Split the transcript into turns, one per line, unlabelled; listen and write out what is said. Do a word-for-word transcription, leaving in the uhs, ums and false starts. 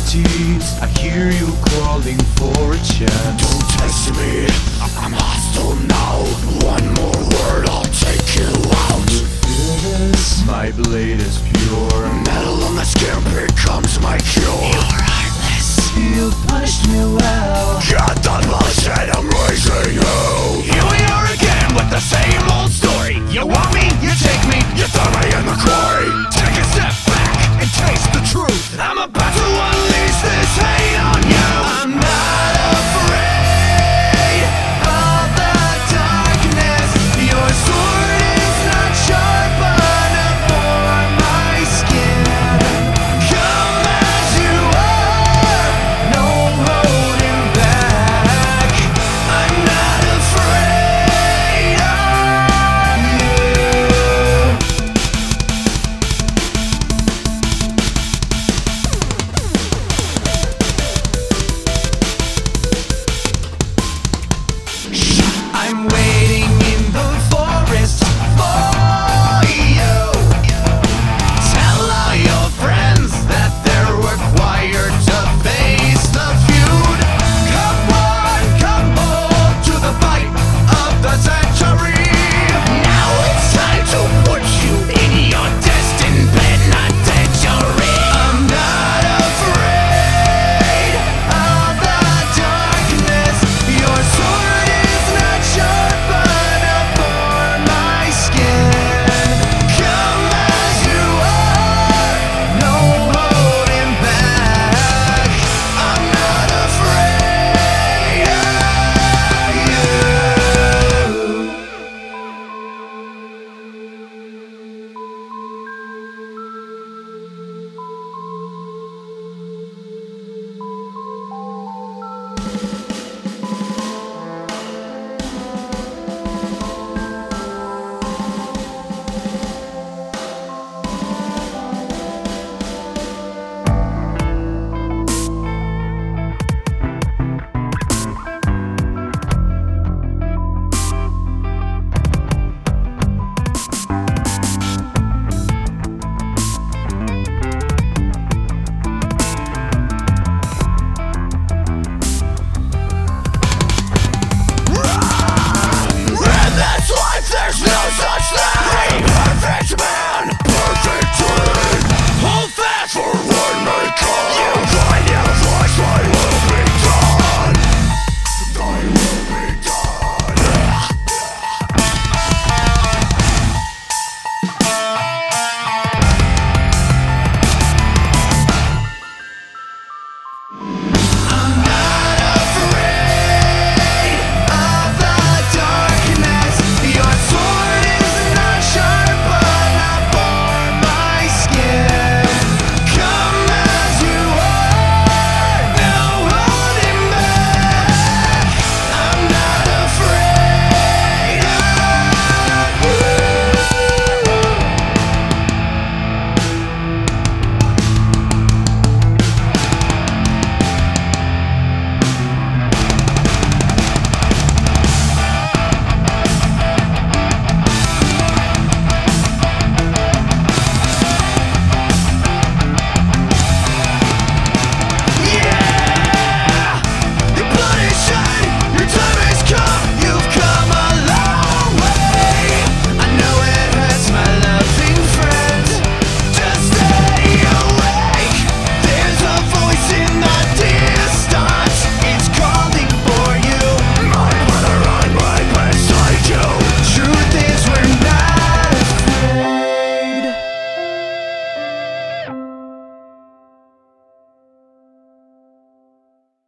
reality. I hear you calling for a chance.
Don't test me, I'm hostile now. One more word, I'll take you out.
You feel this? My blade is pure.
Metal on the skin becomes my cure.
You're heartless. You punished me well.
Got that bullshit, I'm raising you.
Here we are again with the same old story. You want me, you take me,
You throw me in the quarry.
take a step back and taste the truth. I'm about